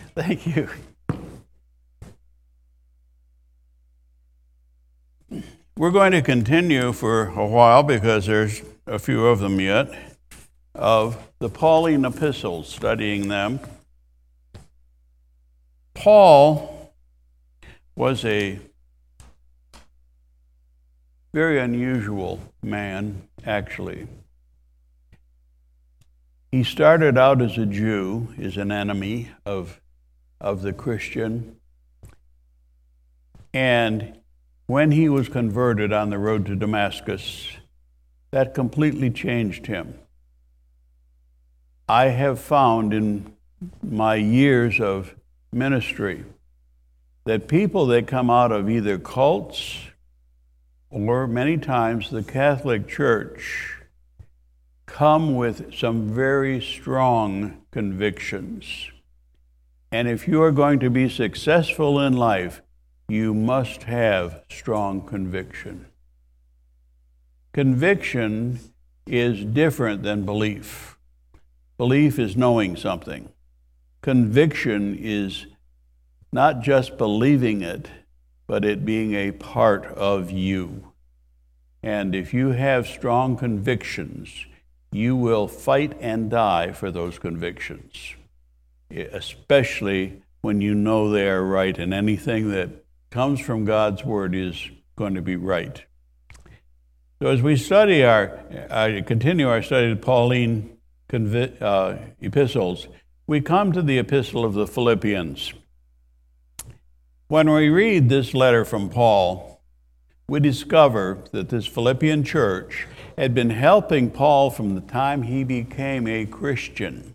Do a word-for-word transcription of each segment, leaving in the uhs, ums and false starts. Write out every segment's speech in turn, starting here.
Thank you. We're going to continue for a while, because there's a few of them yet, of the Pauline epistles, studying them. Paul was a very unusual man, actually. He started out as a Jew, as an enemy of, of the Christian. And when he was converted on the road to Damascus, that completely changed him. I have found in my years of ministry that people that come out of either cults or many times the Catholic Church come with some very strong convictions. And if you are going to be successful in life, you must have strong conviction. Conviction is different than belief. Belief is knowing something. Conviction is not just believing it, but it being a part of you. And if you have strong convictions, you will fight and die for those convictions, especially when you know they are right, and anything that comes from God's Word is going to be right. So as we study our, uh, continue our study of Pauline convi- uh, epistles, we come to the epistle of the Philippians. When we read this letter from Paul, we discover that this Philippian church had been helping Paul from the time he became a Christian.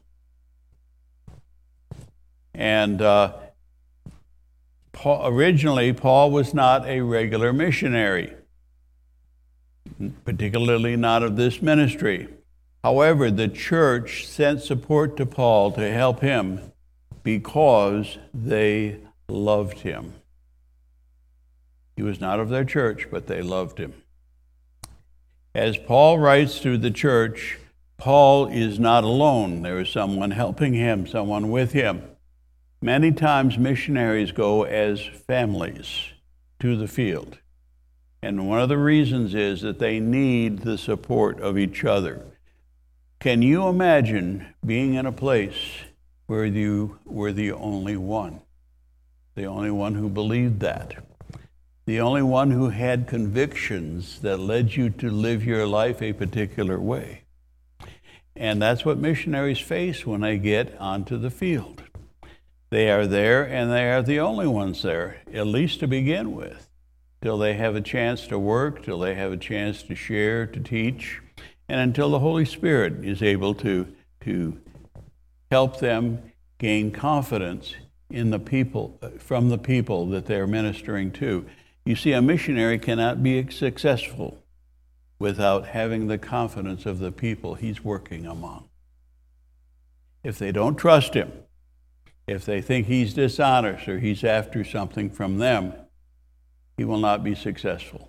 And uh, Paul, originally, Paul was not a regular missionary, particularly not of this ministry. However, the church sent support to Paul to help him because they loved him. He was not of their church, but they loved him. As Paul writes to the church, Paul is not alone. There is someone helping him, someone with him. Many times missionaries go as families to the field. And one of the reasons is that they need the support of each other. Can you imagine being in a place where you were the only one? The only one who believed that. The only one who had convictions that led you to live your life a particular way. And that's what missionaries face when they get onto the field. They are there, and they are the only ones there, at least to begin with, till they have a chance to work, till they have a chance to share, to teach, and until the Holy Spirit is able to, to help them gain confidence in the people, from the people that they're ministering to. You see, a missionary cannot be successful without having the confidence of the people he's working among. If they don't trust him, if they think he's dishonest or he's after something from them, he will not be successful.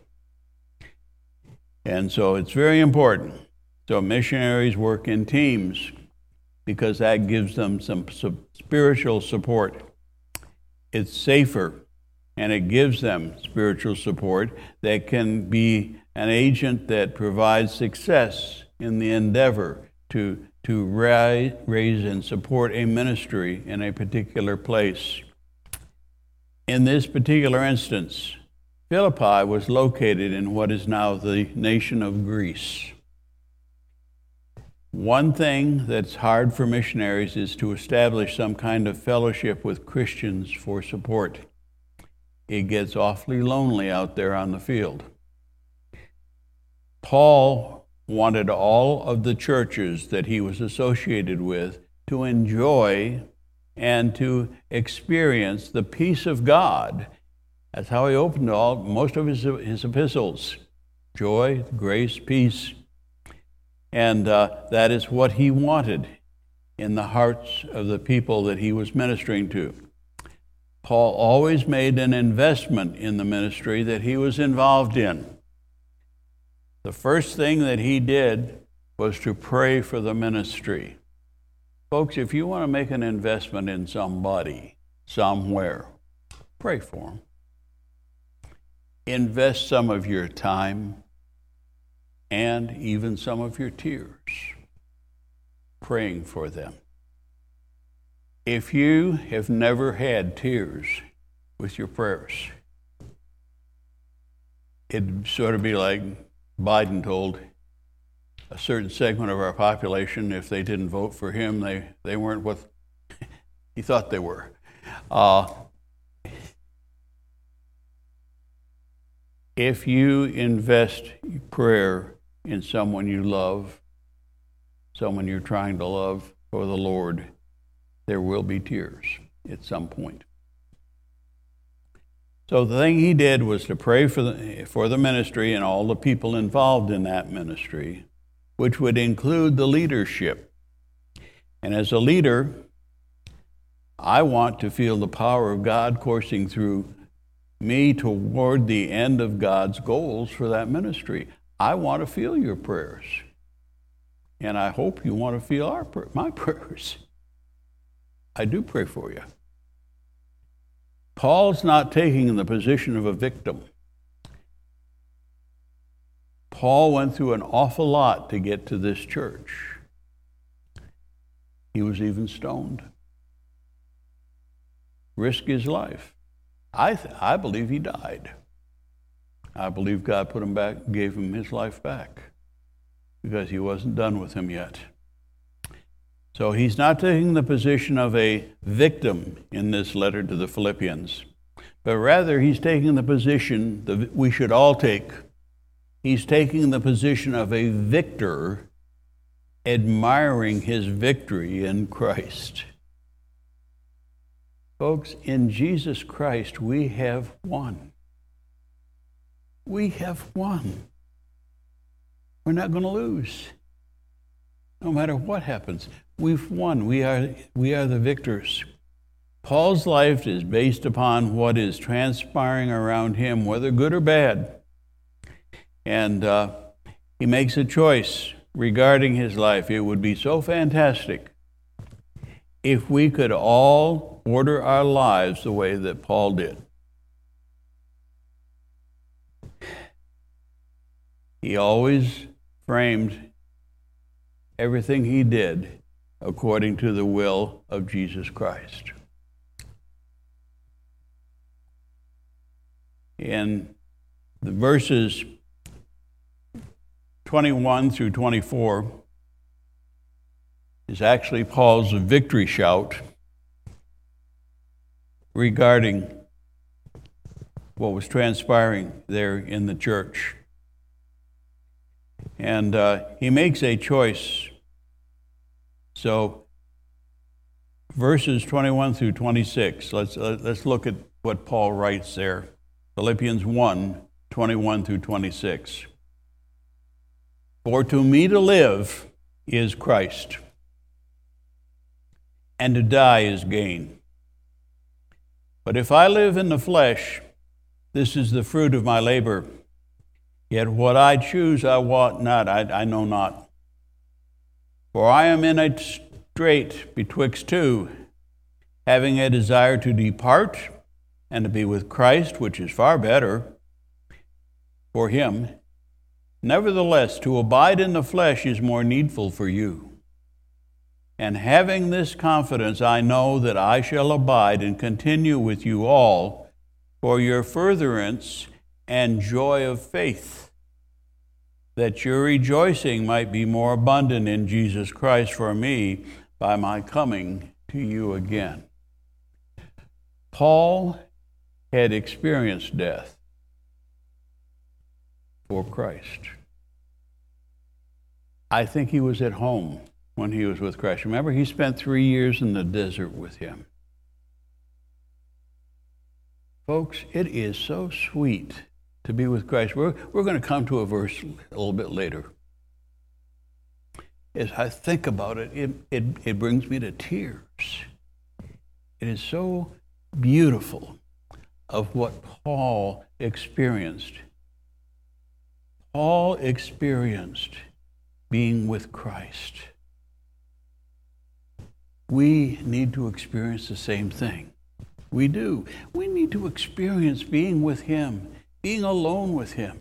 And so it's very important. So missionaries work in teams because that gives them some spiritual support. It's safer, and it gives them spiritual support that can be an agent that provides success in the endeavor to, to rise, raise and support a ministry in a particular place. In this particular instance, Philippi was located in what is now the nation of Greece. One thing that's hard for missionaries is to establish some kind of fellowship with Christians for support. It gets awfully lonely out there on the field. Paul wanted all of the churches that he was associated with to enjoy and to experience the peace of God. That's how he opened all most of his, his epistles. Joy, grace, peace. And uh, that is what he wanted in the hearts of the people that he was ministering to. Paul always made an investment in the ministry that he was involved in. The first thing that he did was to pray for the ministry. Folks, if you want to make an investment in somebody, somewhere. Pray for them. Invest some of your time and even some of your tears praying for them. If you have never had tears with your prayers, it'd sort of be like Biden told a certain segment of our population, if they didn't vote for him, they, they weren't what he thought they were. Uh, if you invest prayer in someone you love, someone you're trying to love for the Lord, there will be tears at some point. So the thing he did was to pray for the, for the ministry and all the people involved in that ministry, which would include the leadership. And as a leader, I want to feel the power of God coursing through me toward the end of God's goals for that ministry. I want to feel your prayers. And I hope you want to feel our my prayers. I do pray for you. Paul's not taking the position of a victim. Paul went through an awful lot to get to this church. He was even stoned. Risked his life. I th- I believe he died. I believe God put him back, gave him his life back, because he wasn't done with him yet. So he's not taking the position of a victim in this letter to the Philippians, but rather he's taking the position that we should all take. He's taking the position of a victor, admiring his victory in Christ. Folks, in Jesus Christ, we have won. We have won. We're not going to lose. No matter what happens, we've won. We are, we are the victors. Paul's life is based upon what is transpiring around him, whether good or bad. And uh, he makes a choice regarding his life. It would be so fantastic if we could all order our lives the way that Paul did. He always framed everything he did according to the will of Jesus Christ. In the verses twenty-one through twenty-four is actually Paul's victory shout regarding what was transpiring there in the church. And uh, he makes a choice. So verses twenty-one through twenty-six, let's, uh, let's look at what Paul writes there. Philippians one, twenty-one through twenty-six. For to me to live is Christ, and to die is gain. But if I live in the flesh, this is the fruit of my labor. Yet what I choose I wot not, I, I know not. For I am in a strait betwixt two, having a desire to depart and to be with Christ, which is far better for him. Nevertheless, to abide in the flesh is more needful for you. And having this confidence, I know that I shall abide and continue with you all for your furtherance and joy of faith, that your rejoicing might be more abundant in Jesus Christ for me by my coming to you again. Paul had experienced death for Christ. I think he was at home when he was with Christ. Remember, he spent three years in the desert with him. Folks, it is so sweet to be with Christ. We're, we're going to come to a verse a little bit later. As I think about it, it, it, it brings me to tears. It is so beautiful of what Paul experienced. Paul experienced being with Christ. We need to experience the same thing. We do. We need to experience being with him, being alone with him.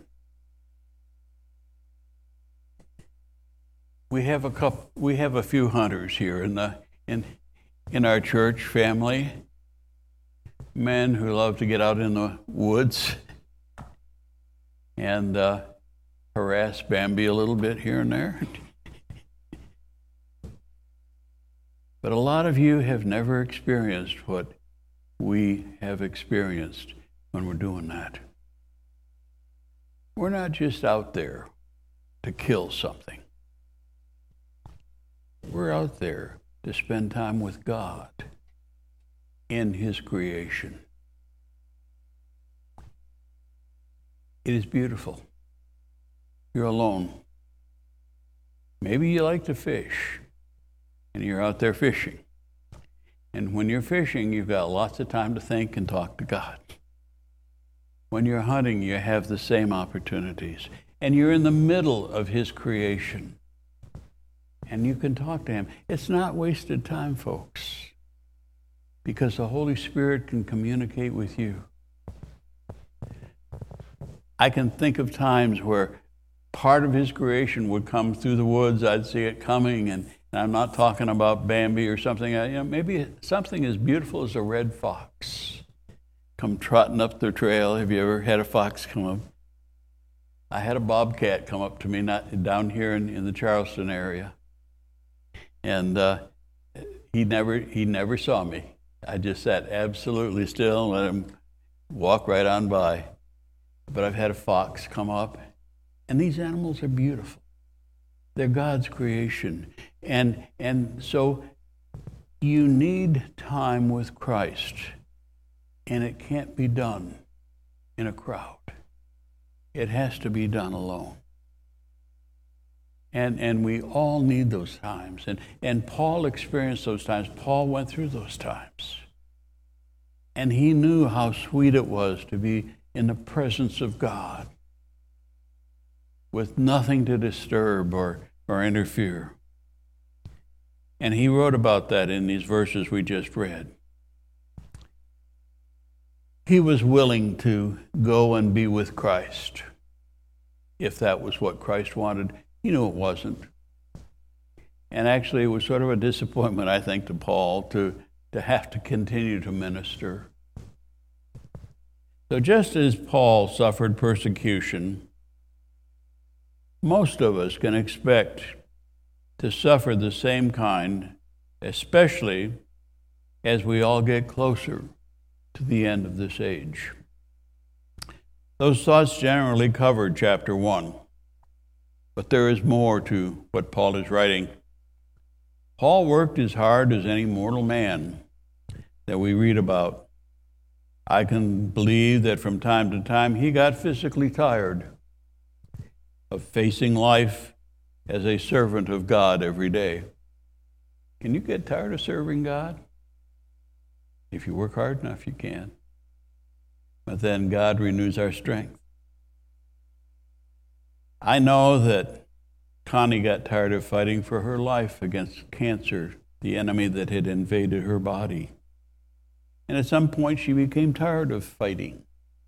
We have a couple, we have a few hunters here in the in in our church family. Men who love to get out in the woods and uh, harass Bambi a little bit here and there. But a lot of you have never experienced what we have experienced when we're doing that. We're not just out there to kill something. We're out there to spend time with God in his creation. It is beautiful. You're alone. Maybe you like to fish, and you're out there fishing. And when you're fishing, you've got lots of time to think and talk to God. When you're hunting, you have the same opportunities. And you're in the middle of his creation. And you can talk to him. It's not wasted time, folks, because the Holy Spirit can communicate with you. I can think of times where part of his creation would come through the woods. I'd see it coming, and, and I'm not talking about Bambi or something. You know, maybe something as beautiful as a red fox come trotting up the trail. Have you ever had a fox come up? I had a bobcat come up to me not down here in, in the Charleston area, and uh, he never he never saw me. I just sat absolutely still and let him walk right on by. But I've had a fox come up, and these animals are beautiful. They're God's creation. And, and so you need time with Christ, and it can't be done in a crowd. It has to be done alone. And, and we all need those times. And, and Paul experienced those times. Paul went through those times. And he knew how sweet it was to be in the presence of God with nothing to disturb or, or interfere. And he wrote about that in these verses we just read. He was willing to go and be with Christ if that was what Christ wanted. He knew it wasn't. And actually it was sort of a disappointment, I think, to Paul to, to have to continue to minister. So just as Paul suffered persecution, most of us can expect to suffer the same kind, especially as we all get closer to the end of this age. Those thoughts generally covered chapter one, but there is more to what Paul is writing. Paul worked as hard as any mortal man that we read about. I can believe that from time to time he got physically tired of facing life as a servant of God every day. Can you get tired of serving God? If you work hard enough, you can. But then God renews our strength. I know that Connie got tired of fighting for her life against cancer, the enemy that had invaded her body. And at some point, she became tired of fighting.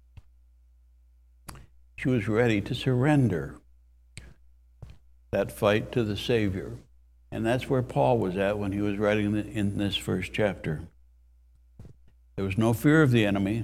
She was ready to surrender that fight to the Savior. And that's where Paul was at when he was writing in this first chapter. There was no fear of the enemy,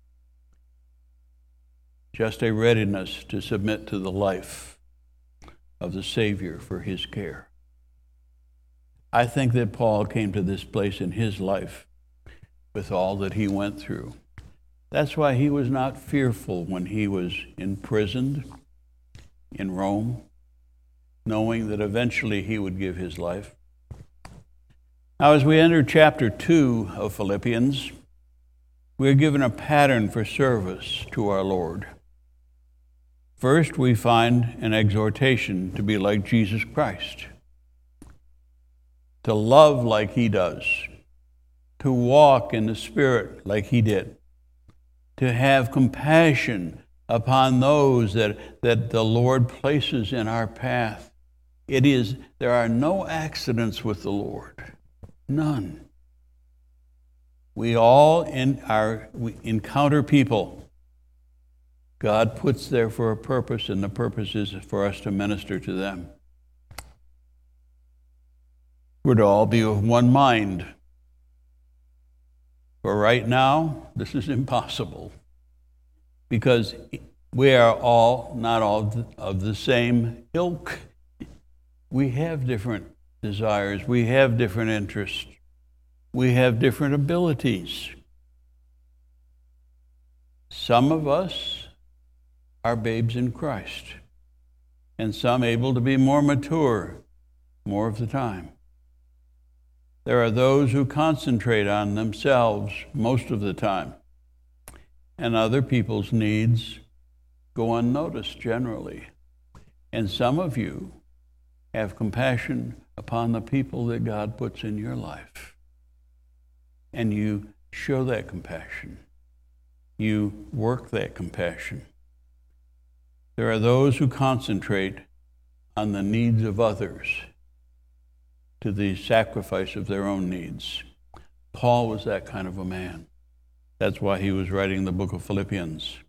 just a readiness to submit to the life of the Savior for his care. I think that Paul came to this place in his life with all that he went through. That's why he was not fearful when he was imprisoned in Rome, knowing that eventually he would give his life. Now, as we enter chapter two of Philippians, we are given a pattern for service to our Lord. First, we find an exhortation to be like Jesus Christ, to love like he does, to walk in the Spirit like he did, to have compassion upon those that, that the Lord places in our path. It is, there are no accidents with the Lord. None. We all in our, we encounter people God puts there for a purpose, and the purpose is for us to minister to them. We're to all be of one mind. For right now, this is impossible, because we are all not all of the same ilk. We have different desires. We have different interests. We have different abilities. Some of us are babes in Christ, and some able to be more mature more of the time. There are those who concentrate on themselves most of the time, and other people's needs go unnoticed generally. And some of you have compassion upon the people that God puts in your life, and you show that compassion. You work that compassion. There are those who concentrate on the needs of others to the sacrifice of their own needs. Paul was that kind of a man. That's why he was writing the book of Philippians.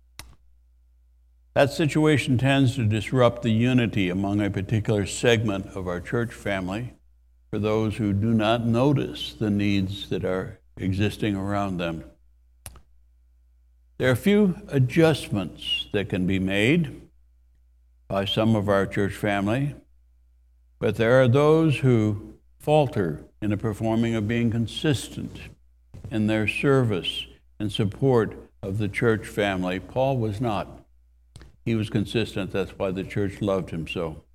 That situation tends to disrupt the unity among a particular segment of our church family for those who do not notice the needs that are existing around them. There are a few adjustments that can be made by some of our church family, but there are those who falter in the performing of being consistent in their service and support of the church family. Paul was not. He was consistent. That's why the church loved him so.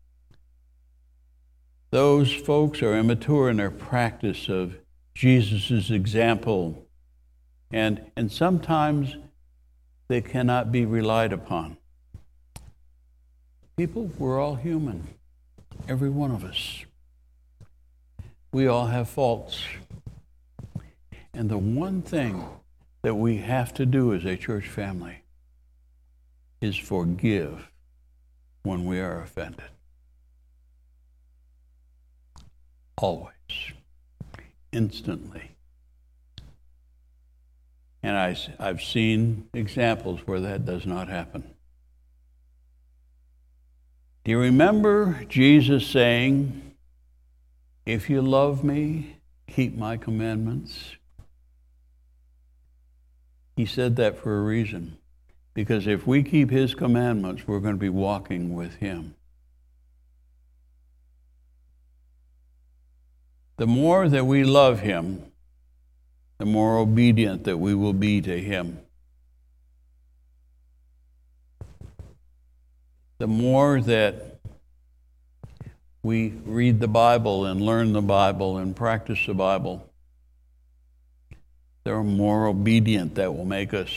Those folks are immature in their practice of Jesus' example, and, and sometimes they cannot be relied upon. People, we're all human, every one of us. We all have faults. And the one thing that we have to do as a church family is forgive when we are offended. Always. Instantly. And I, I've seen examples where that does not happen. Do you remember Jesus saying, "If you love me, keep my commandments"? He said that for a reason. Because if we keep his commandments, we're going to be walking with him. The more that we love him, the more obedient that we will be to him. The more that we read the Bible and learn the Bible and practice the Bible, the more obedient that will make us.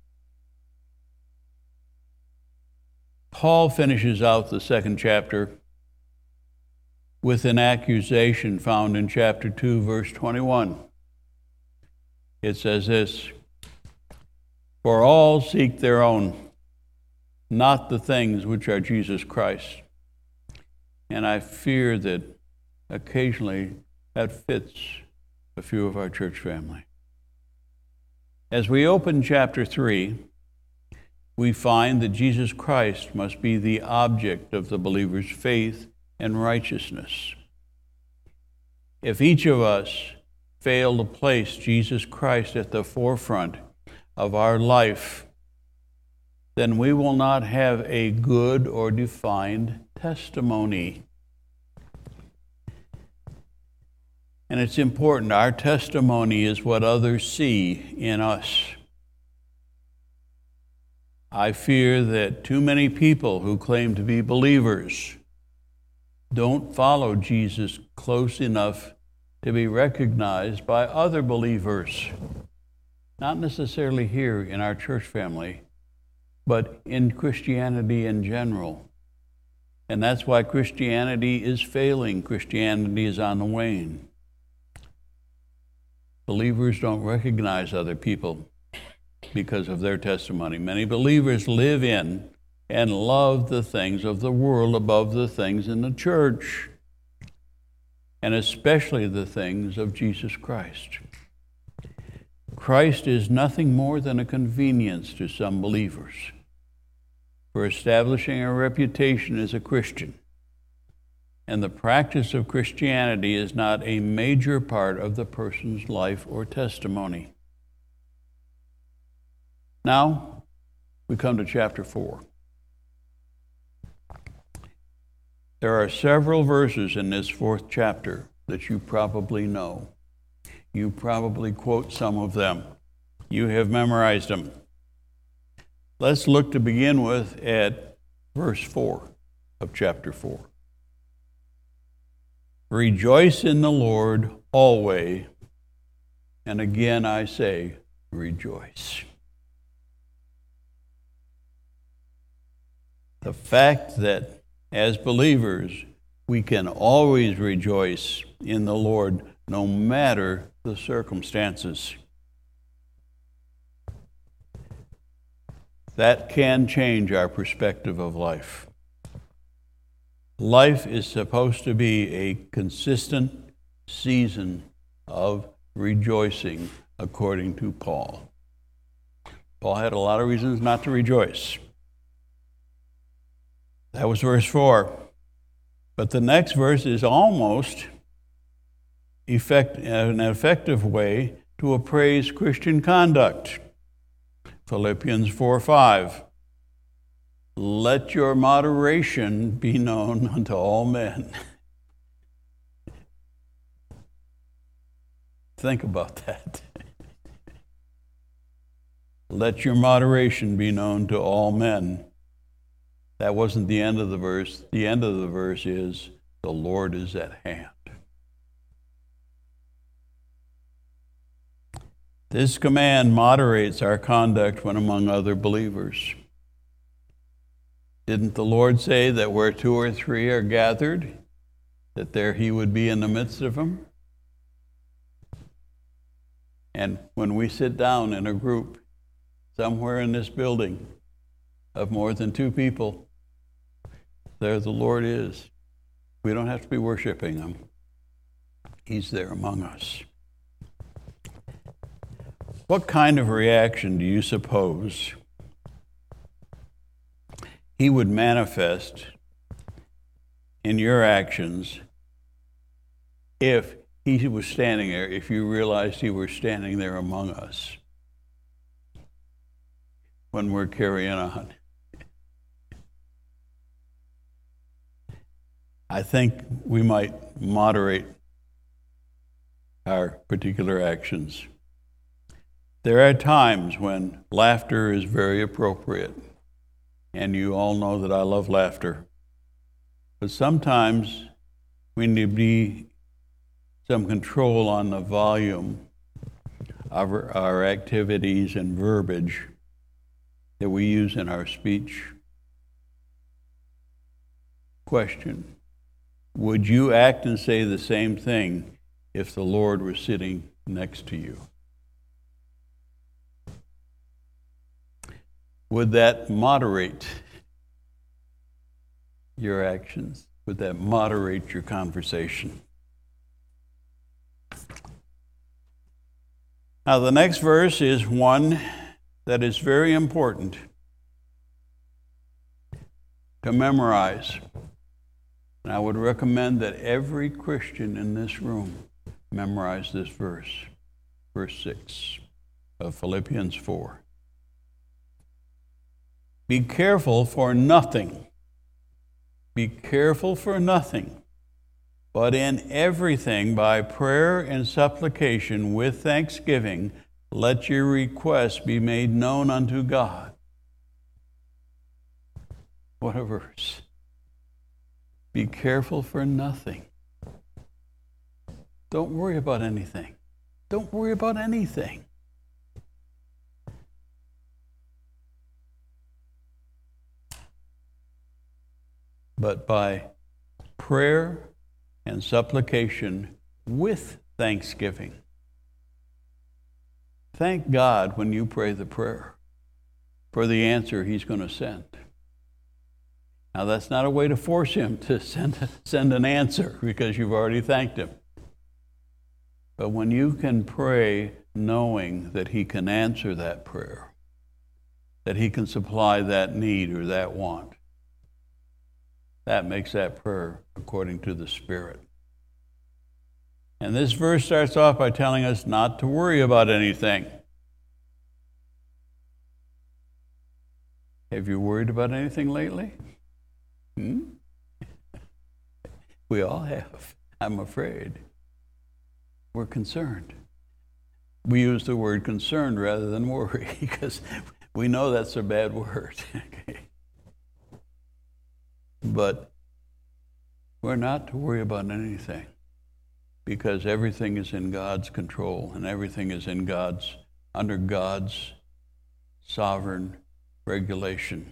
Paul finishes out the second chapter with an accusation found in chapter two, verse twenty-one. It says this, "For all seek their own, not the things which are Jesus Christ." And I fear that occasionally that fits a few of our church family. As we open chapter three, we find that Jesus Christ must be the object of the believer's faith and righteousness. If each of us fail to place Jesus Christ at the forefront of our life, then we will not have a good or defined testimony. And it's important. Our testimony is what others see in us. I fear that too many people who claim to be believers don't follow Jesus close enough to be recognized by other believers. Not necessarily here in our church family, but in Christianity in general. And that's why Christianity is failing. Christianity is on the wane. Believers don't recognize other people because of their testimony. Many believers live in and love the things of the world above the things in the church, and especially the things of Jesus Christ. Christ is nothing more than a convenience to some believers for establishing a reputation as a Christian. And the practice of Christianity is not a major part of the person's life or testimony. Now, we come to chapter four. There are several verses in this fourth chapter that you probably know. You probably quote some of them. You have memorized them. Let's look to begin with at verse four of chapter four. Rejoice in the Lord always, and again I say, rejoice. The fact that as believers, we can always rejoice in the Lord no matter the circumstances. That can change our perspective of life. Life is supposed to be a consistent season of rejoicing, according to Paul. Paul had a lot of reasons not to rejoice. That was verse four. But the next verse is almost effect, an effective way to appraise Christian conduct. Philippians four five. Let your moderation be known unto all men. Think about that. Let your moderation be known to all men. That wasn't the end of the verse. The end of the verse is, the Lord is at hand. This command moderates our conduct when among other believers. Didn't the Lord say that where two or three are gathered, that there he would be in the midst of them? And when we sit down in a group somewhere in this building of more than two people, there the Lord is. We don't have to be worshiping him. He's there among us. What kind of reaction do you suppose he would manifest in your actions if he was standing there, if you realized he were standing there among us when we're carrying on? I think we might moderate our particular actions. There are times when laughter is very appropriate, and you all know that I love laughter. But sometimes we need to be some control on the volume of our, our activities and verbiage that we use in our speech. Question: would you act and say the same thing if the Lord were sitting next to you? Would that moderate your actions? Would that moderate your conversation? Now, the next verse is one that is very important to memorize. And I would recommend that every Christian in this room memorize this verse, verse six of Philippians four. Be careful for nothing. Be careful for nothing, but in everything by prayer and supplication with thanksgiving, let your requests be made known unto God. What a verse. Be careful for nothing. Don't worry about anything. Don't worry about anything. But by prayer and supplication with thanksgiving. Thank God when you pray the prayer for the answer he's going to send. Now, that's not a way to force him to send, send an answer because you've already thanked him. But when you can pray knowing that he can answer that prayer, that he can supply that need or that want. That makes that prayer according to the Spirit. And this verse starts off by telling us not to worry about anything. Have you worried about anything lately? Hmm? We all have, I'm afraid. We're concerned. We use the word concerned rather than worry because we know that's a bad word. Okay. But we're not to worry about anything because everything is in God's control and everything is in God's, under God's sovereign regulation.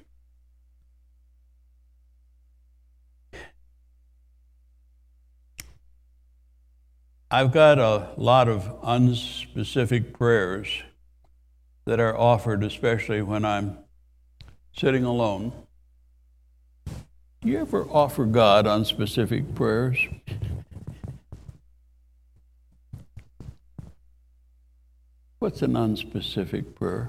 I've got a lot of unspecific prayers that are offered, especially when I'm sitting alone. Do you ever offer God unspecific prayers? What's an unspecific prayer?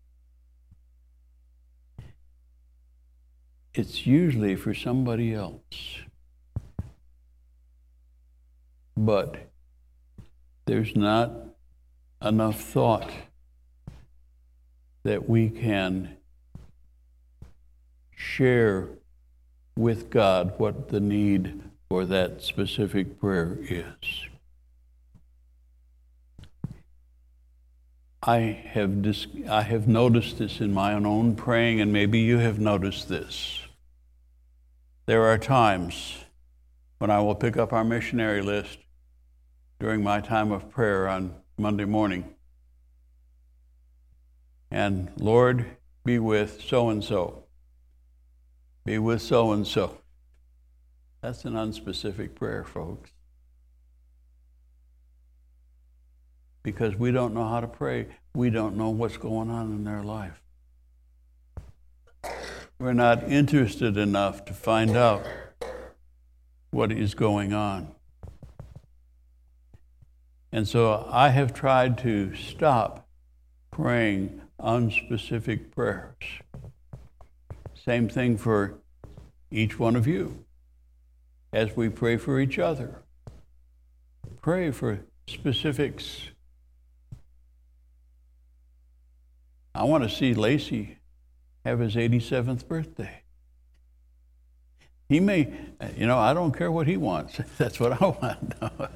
It's usually for somebody else. But there's not enough thought that we can share with God what the need for that specific prayer is. I have dis- I have noticed this in my own praying, and maybe you have noticed this. There are times when I will pick up our missionary list during my time of prayer on Monday morning. And Lord, be with so-and-so. Be with so-and-so. That's an unspecific prayer, folks. Because we don't know how to pray. We don't know what's going on in their life. We're not interested enough to find out what is going on. And so I have tried to stop praying unspecific prayers. Same thing for each one of you. As we pray for each other, pray for specifics. I want to see Lacey have his eighty-seventh birthday. He may, you know, I don't care what he wants. That's what I want.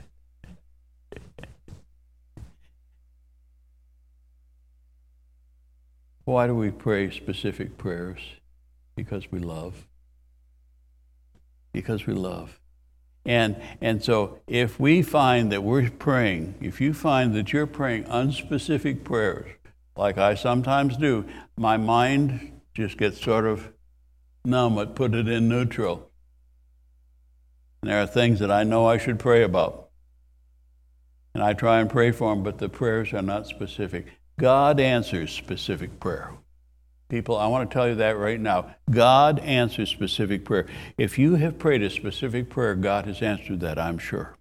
Why do we pray specific prayers? Because we love. Because we love. And and so if we find that we're praying, if you find that you're praying unspecific prayers, like I sometimes do, my mind just gets sort of numb. It put it in neutral. And there are things that I know I should pray about. And I try and pray for them, but the prayers are not specific. God answers specific prayer. People, I want to tell you that right now. God answers specific prayer. If you have prayed a specific prayer, God has answered that, I'm sure.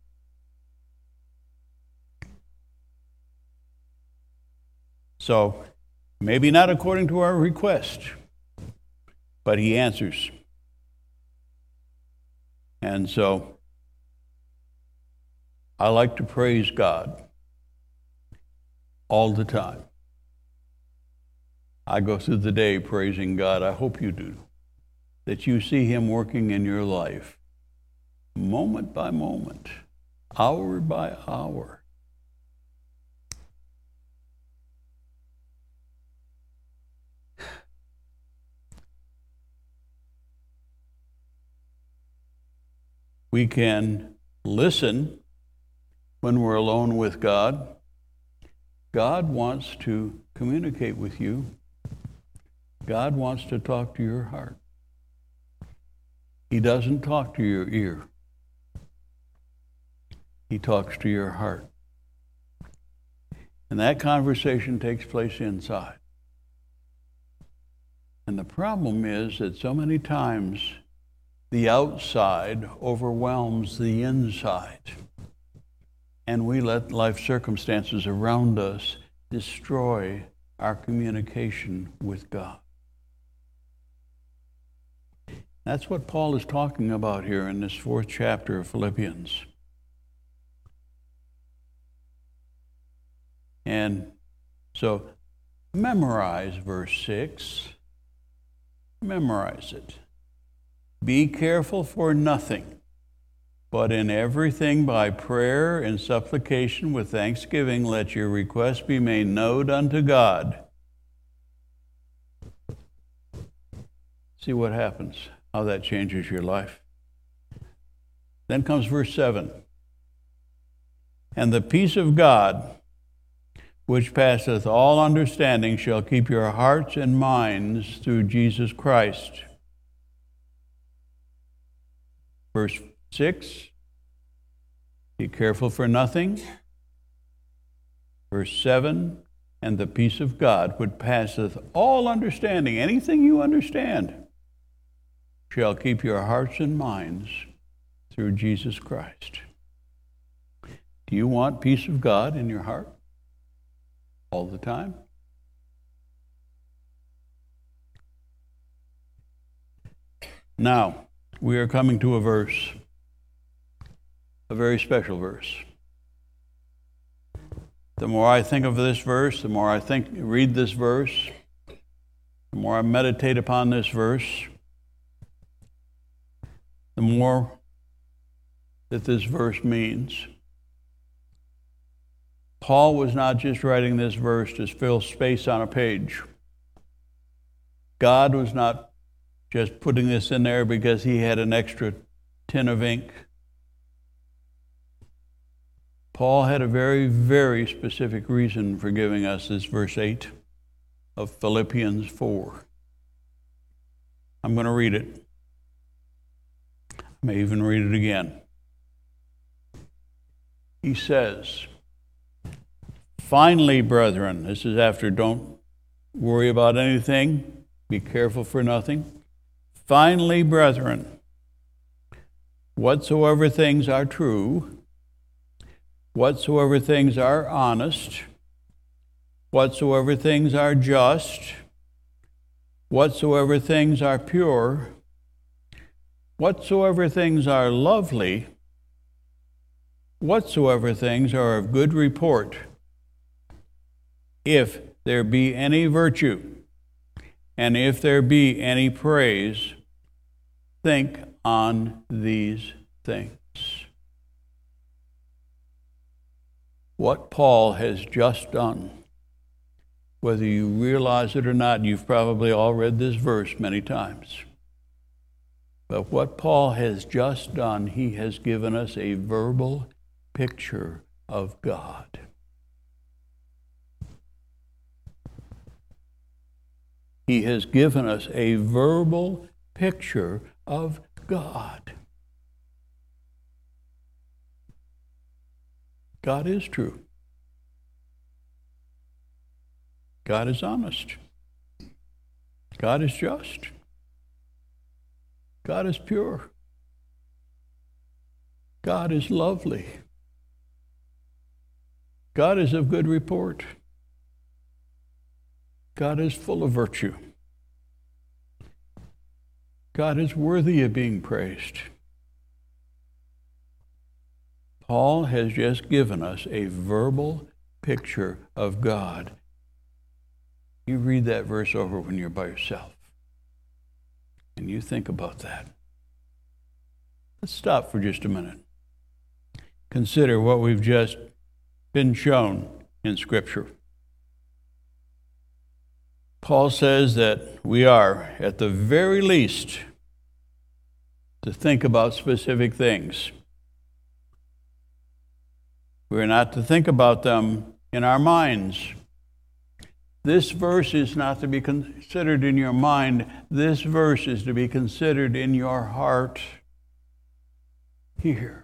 So, maybe not according to our request, but he answers. And so, I like to praise God all the time. I go through the day praising God. I hope you do. That you see him working in your life, moment by moment, hour by hour. We can listen when we're alone with God. God wants to communicate with you. God wants to talk to your heart. He doesn't talk to your ear. He talks to your heart. And that conversation takes place inside. And the problem is that so many times the outside overwhelms the inside. and we let life circumstances around us destroy our communication with God. That's what Paul is talking about here in this fourth chapter of Philippians. And so memorize verse six. Memorize it. Be careful for nothing, but in everything by prayer and supplication with thanksgiving, let your requests be made known unto God. See what happens, how that changes your life. Then comes verse seven. And the peace of God, which passeth all understanding, shall keep your hearts and minds through Jesus Christ. Verse six, be careful for nothing. Verse seven, and the peace of God, which passeth all understanding, anything you understand, shall keep your hearts and minds through Jesus Christ. Do you want peace of God in your heart all the time? Now, we are coming to a verse, a very special verse. The more I think of this verse, the more I think, read this verse, the more I meditate upon this verse, the more that this verse means. Paul was not just writing this verse to fill space on a page. God was not just putting this in there because he had an extra tin of ink. Paul had a very, very specific reason for giving us this verse eight of Philippians four. I'm going to read it. I may even read it again. He says, finally, brethren, this is after don't worry about anything, be careful for nothing. Finally, brethren, whatsoever things are true, whatsoever things are honest, whatsoever things are just, whatsoever things are pure, whatsoever things are lovely, whatsoever things are of good report, if there be any virtue, and if there be any praise, think on these things. What Paul has just done, whether you realize it or not, you've probably all read this verse many times. But what Paul has just done, he has given us a verbal picture of God. He has given us a verbal picture of God. God is true. God is honest. God is just. God is pure. God is lovely. God is of good report. God is full of virtue. God is worthy of being praised. Paul has just given us a verbal picture of God. You read that verse over when you're by yourself, and you think about that. Let's stop for just a minute. Consider what we've just been shown in Scripture. Paul says that we are, at the very least, to think about specific things. We're not to think about them in our minds. This verse is not to be considered in your mind. This verse is to be considered in your heart here.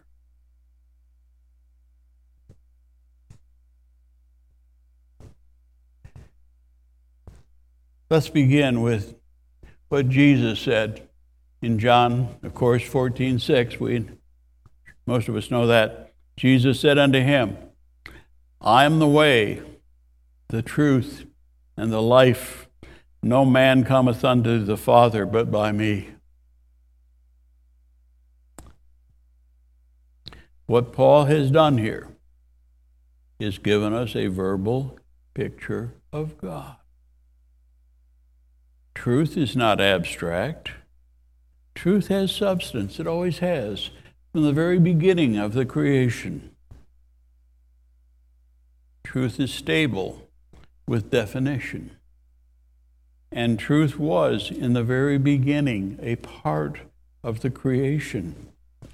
Let's begin with what Jesus said in John, of course, fourteen six. We, most of us know that. Jesus said unto him, I am the way, the truth, and the life. No man cometh unto the Father but by me. What Paul has done here is given us a verbal picture of God. Truth is not abstract. Truth has substance. It always has, from the very beginning of the creation. Truth is stable with definition. And truth was, in the very beginning, a part of the creation.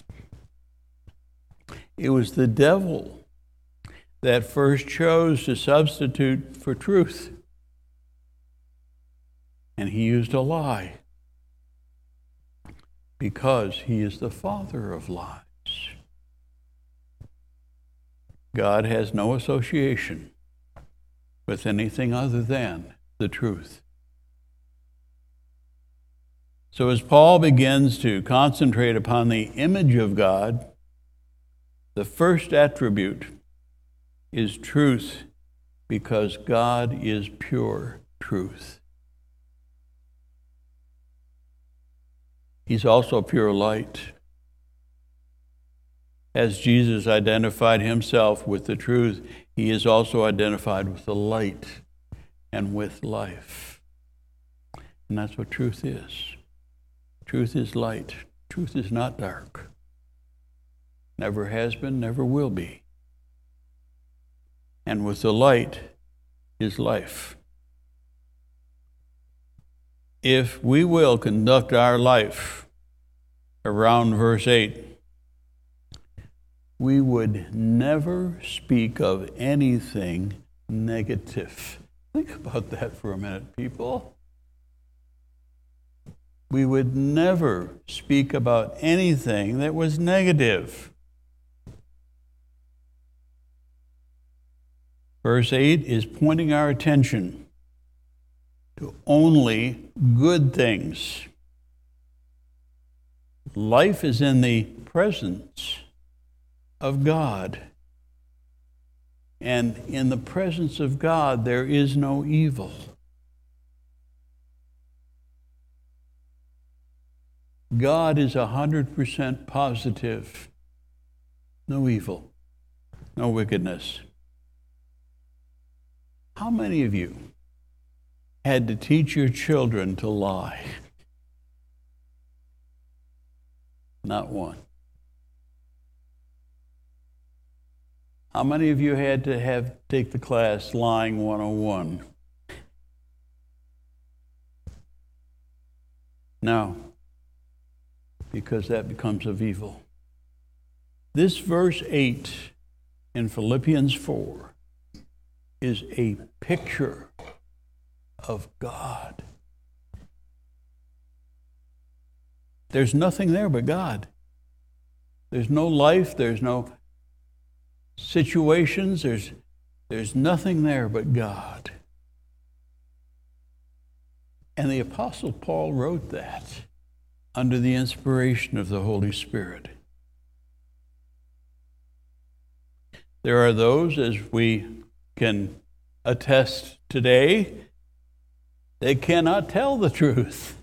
It was the devil that first chose to substitute for truth. And he used a lie because he is the father of lies. God has no association with anything other than the truth. So as Paul begins to concentrate upon the image of God, the first attribute is truth, because God is pure truth. He's also pure light. As Jesus identified himself with the truth, he is also identified with the light and with life. And that's what truth is. Truth is light. Truth is not dark. Never has been, never will be. And with the light is life. If we will conduct our life around verse eight, we would never speak of anything negative. Think about that for a minute, people. We would never speak about anything that was negative. Verse eight is pointing our attention to only good things. Life is in the presence of God. And in the presence of God, there is no evil. God is one hundred percent positive. No evil, no wickedness. How many of you had to teach your children to lie? Not one. How many of you had to have take the class Lying one oh one? No, because that becomes of evil. This verse eight in Philippians four is a picture of God. There's nothing there but God. There's no life, there's no situations, there's, there's nothing there but God. And the Apostle Paul wrote that under the inspiration of the Holy Spirit. There are those, as we can attest today, they cannot tell the truth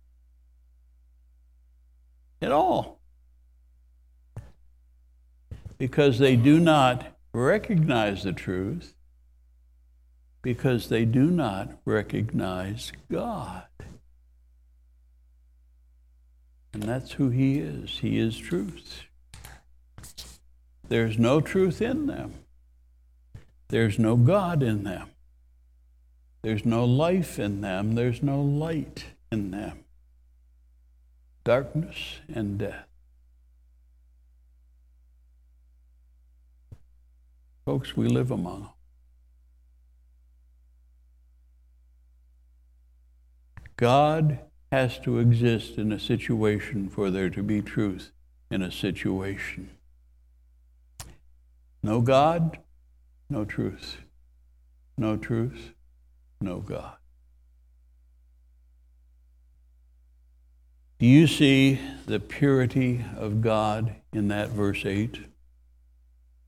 at all, because they do not recognize the truth, because they do not recognize God. And that's who he is. He is truth. There's no truth in them. There's no God in them. There's no life in them. There's no light in them. Darkness and death. Folks, we live among them. God has to exist in a situation for there to be truth in a situation. No God, no truth. No truth, no God. Do you see the purity of God in that verse eight?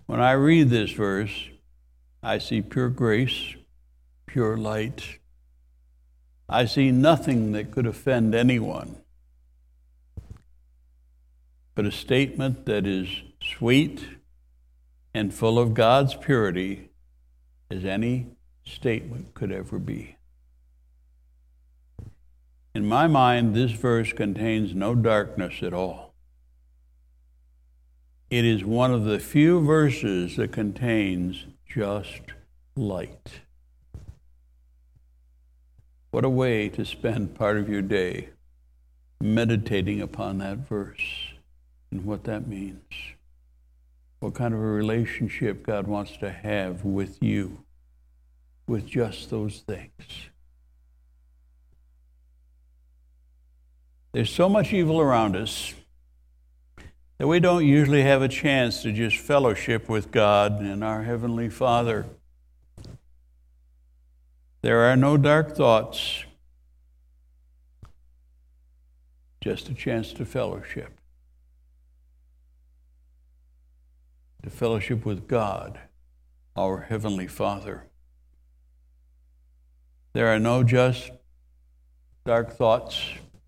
When I read this verse, I see pure grace, pure light. I see nothing that could offend anyone, but a statement that is sweet and full of God's purity as any statement could ever be. In my mind, this verse contains no darkness at all. It is one of the few verses that contains just light. What a way to spend part of your day meditating upon that verse and what that means. What kind of a relationship God wants to have with you, with just those things. There's so much evil around us that we don't usually have a chance to just fellowship with God and our Heavenly Father. There are no dark thoughts, just a chance to fellowship. To fellowship with God, our Heavenly Father. There are no just dark thoughts.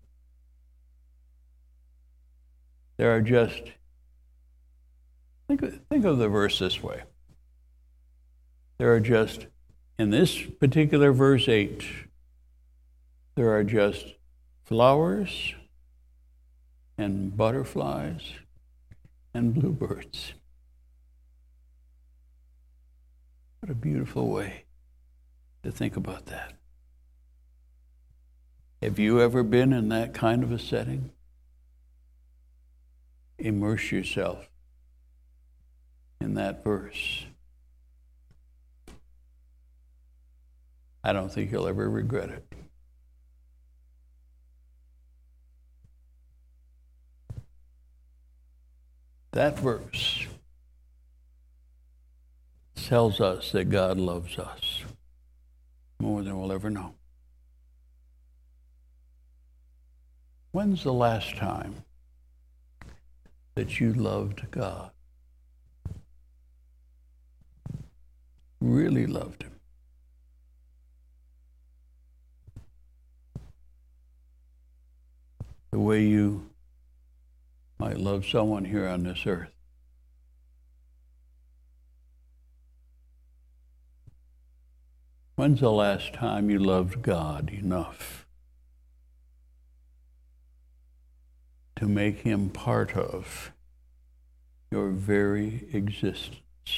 There are just, think, think of the verse this way. There are just, in this particular verse eight, there are just flowers and butterflies and bluebirds. What a beautiful way to think about that. Have you ever been in that kind of a setting? Immerse yourself in that verse. I don't think you'll ever regret it. That verse tells us that God loves us more than we'll ever know. When's the last time that you loved God? Really loved Him? The way you might love someone here on this earth. When's the last time you loved God enough to make Him part of your very existence?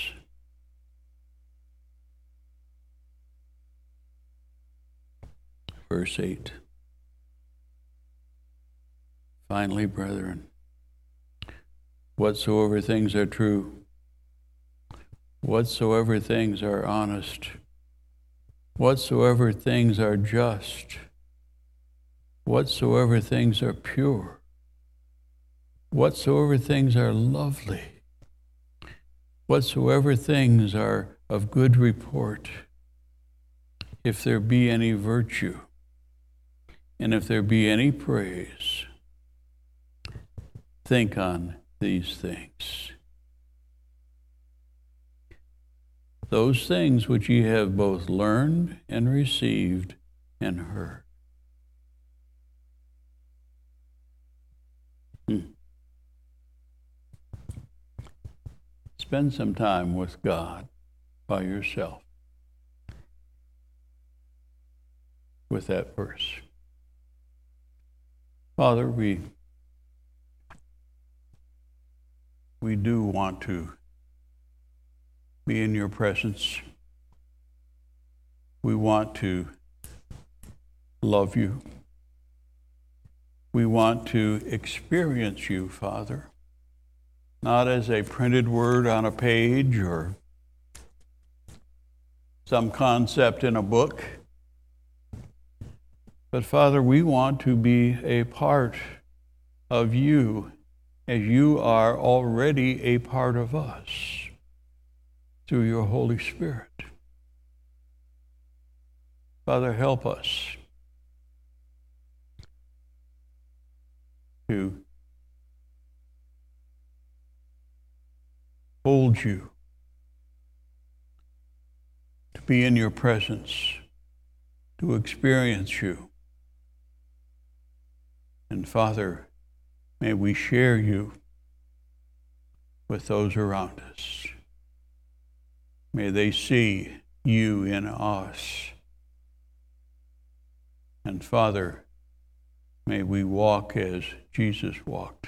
Verse eight. Finally, brethren, whatsoever things are true, whatsoever things are honest, whatsoever things are just, whatsoever things are pure, whatsoever things are lovely, whatsoever things are of good report, if there be any virtue, and if there be any praise, think on these things. Those things which ye have both learned and received and heard. Hmm. Spend some time with God by yourself with that verse. Father, we we do want to be in your presence. We want to love you. We want to experience you, Father, not as a printed word on a page or some concept in a book, but Father, we want to be a part of you as you are already a part of us through your Holy Spirit. Father, help us to hold you be in your presence, to experience you. And Father, may we share you with those around us. May they see you in us. And Father, may we walk as Jesus walked.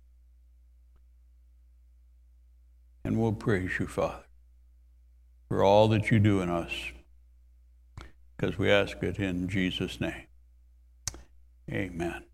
And we'll praise you, Father, for all that you do in us, because we ask it in Jesus' name. Amen.